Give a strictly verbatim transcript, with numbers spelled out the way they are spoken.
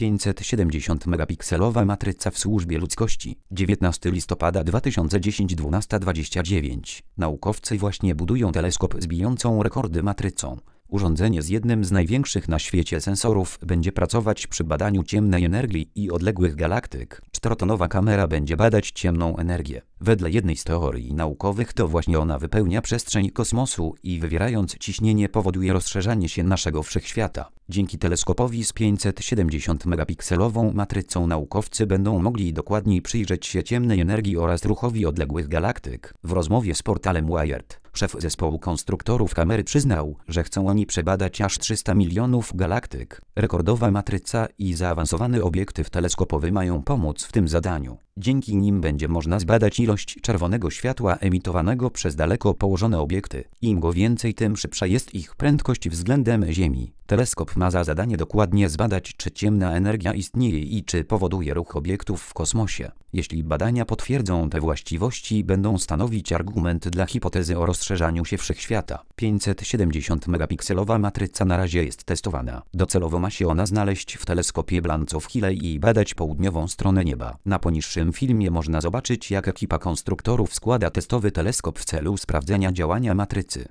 pięćset siedemdziesiąt megapikselowa matryca w służbie ludzkości. dziewiętnastego listopada dwa tysiące dziesiątego, dwunasta dwadzieścia dziewięć. Naukowcy właśnie budują teleskop z bijącą rekordy matrycą. Urządzenie z jednym z największych na świecie sensorów będzie pracować przy badaniu ciemnej energii i odległych galaktyk. Czterotonowa kamera będzie badać ciemną energię. Wedle jednej z teorii naukowych to właśnie ona wypełnia przestrzeń kosmosu i wywierając ciśnienie powoduje rozszerzanie się naszego wszechświata. Dzięki teleskopowi z pięćset siedemdziesiąt megapikselową matrycą naukowcy będą mogli dokładniej przyjrzeć się ciemnej energii oraz ruchowi odległych galaktyk. W rozmowie z portalem Wired szef zespołu konstruktorów kamery przyznał, że chcą oni przebadać aż trzysta milionów galaktyk. Rekordowa matryca i zaawansowany obiektyw teleskopowy mają pomóc w tym zadaniu. Dzięki nim będzie można zbadać ilość czerwonego światła emitowanego przez daleko położone obiekty. Im go więcej, tym szybsza jest ich prędkość względem Ziemi. Teleskop ma za zadanie dokładnie zbadać, czy ciemna energia istnieje i czy powoduje ruch obiektów w kosmosie. Jeśli badania potwierdzą te właściwości, będą stanowić argument dla hipotezy o rozszerzaniu się wszechświata. pięćset siedemdziesiąt megapikselowa matryca na razie jest testowana. Docelowo ma się ona znaleźć w teleskopie Blancow-Hiley i badać południową stronę nieba. Na poniższym filmie można zobaczyć, jak ekipa konstruktorów składa testowy teleskop w celu sprawdzenia działania matrycy.